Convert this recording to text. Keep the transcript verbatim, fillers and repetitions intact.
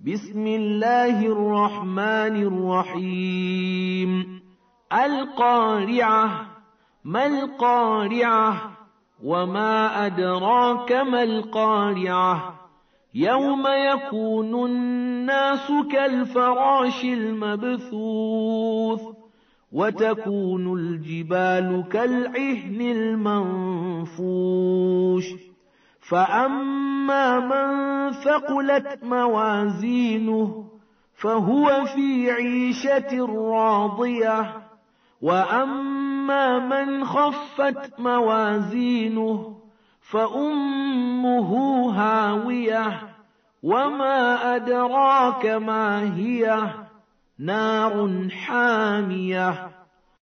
بسم الله الرحمن الرحيم القارعة ما القارعة وما أدراك ما القارعة يوم يكون الناس كالفراش المبثوث وتكون الجبال كالعهن المنفوش فأما من ثقلت موازينه فهو في عيشة راضية وأما من خفت موازينه فأمه هاوية وما أدراك ما هي نار حامية